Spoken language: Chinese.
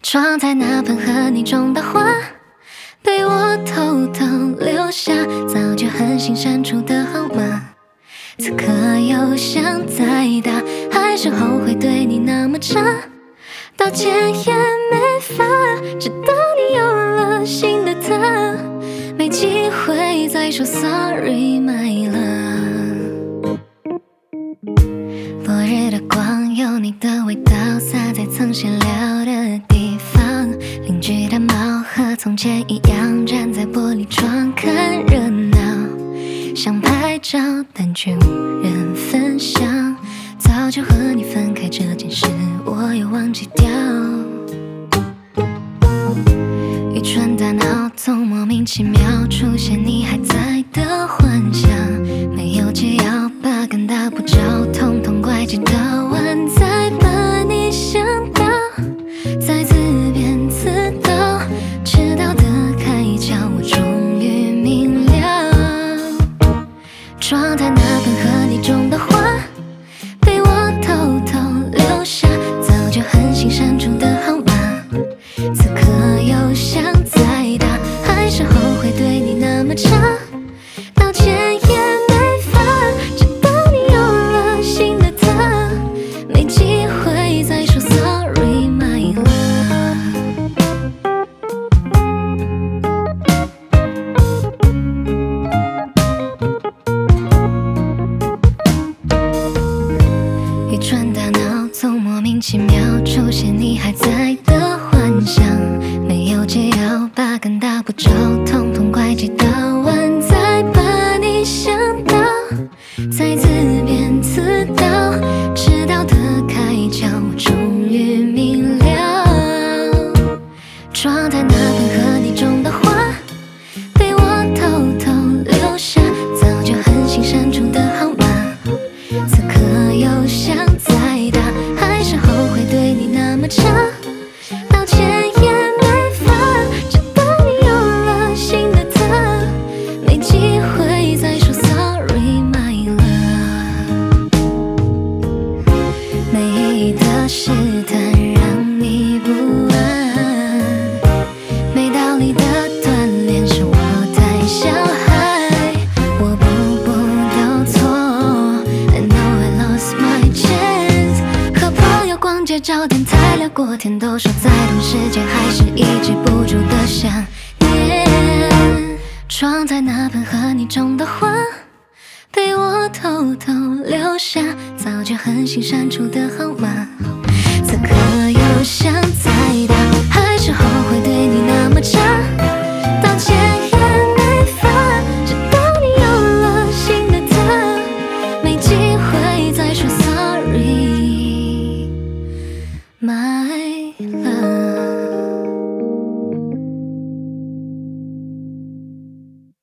装在那盆和你种的花，被我偷偷留下，早就狠心删除的号码。此刻又想再打，还是后悔对你那么差，道歉也没法，直到你有了新的他，没机会再说 sorry my love。落日的光，有你的味道，洒在曾闲聊的地方。邻居的猫和从前一样，站在玻璃窗看热闹，想拍照但却无人分享。早就和你分开这件事，我又忘记掉。愚蠢大脑总莫名其妙出现你还在的幻想，没有解药，把更大不着，统统怪罪到晚，再把你想到，再自编自导，迟到的开窍，我终于明了。装在那盆和你种的花，被我偷偷留下，早就狠心删除的号码。此刻又想再打，还是后悔对你那么差，道歉也没法，直到你有了新的他，没机会再说 sorry my love。愚蠢大脑总莫名其妙出现你还在的幻想，没有解药，把更大不着，统统怪罪到晚，再把你想到，再自编自导，迟到的开窍，我终于明了。装在那盆和你种的花，被我偷偷留下，早就狠心删除的号码。此刻又想再打，还是后悔对你那么差，道歉也没法，直到你有了新的他，没机会再说 sorry my love。没意义的试探让你不安，没道理的锻炼是我太小孩，我步步都错， I know I lost my chance。 和朋友逛街找电台聊过天，都说在同世界还是抑制不住的想念。装在那盆和你种的花，被我偷偷留下，早就狠心删除的号码。此刻又想再打，还是后悔对你那么差，道歉也没法，直到你有了新的他，没机会再说 sorry。